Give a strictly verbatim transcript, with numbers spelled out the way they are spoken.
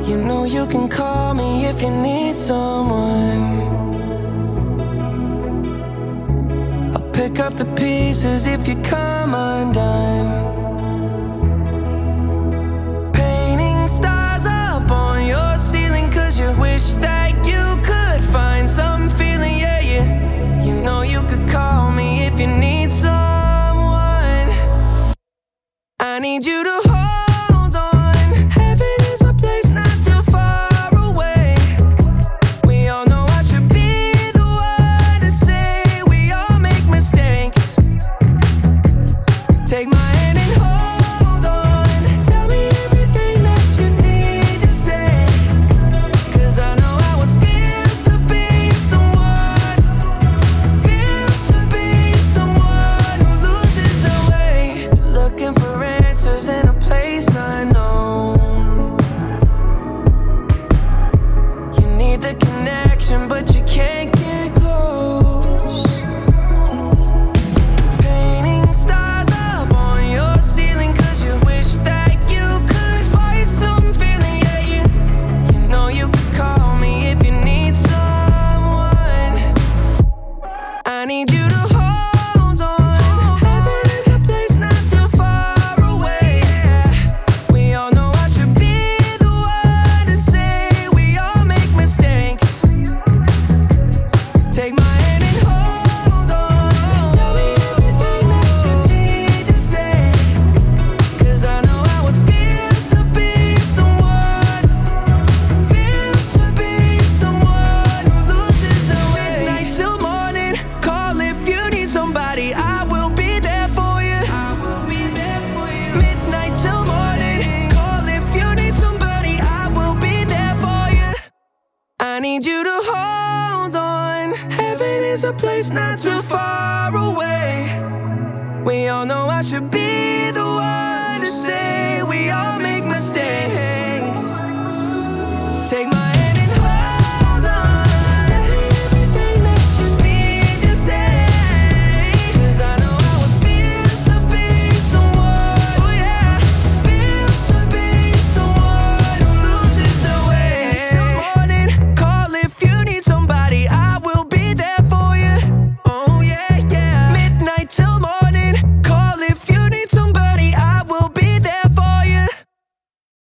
You know you can call me if you need someone. I'll pick up the pieces if you come undone. Painting stars up on your ceiling, cause you wish that you could find some feeling, yeah, yeah. You know you could call me if you need someone. I need you to hold on. Heaven is a place not too far away. We all know I should be the one to say we all make mistakes. Take my hand and hold on. Tell me everything that you need to say, cause I know how it feels to be someone. Feels to be someone who loses their way. Looking for answers in a place unknown. You need the connection, but you can't get close. Painting stars up on your ceiling, cause you wish that you could find some feeling, yeah, yeah. You know you could call me if you need someone. I need you to hold on. Heaven is a place not too far away. We all know I should be the one to say we all make mistakes. Take my hand and hold on. Tell me everything that you need to say, cause I know how it feels to be someone. Feels to be someone who loses their way. Midnight till morning, call if you need somebody. I will be there for you. I will be there for you. Midnight till morning, call if you need somebody. I will be there for you. I need you to hold on. Heaven is a place not too far away. We all know I should be the one to say we all make mistakes. Take my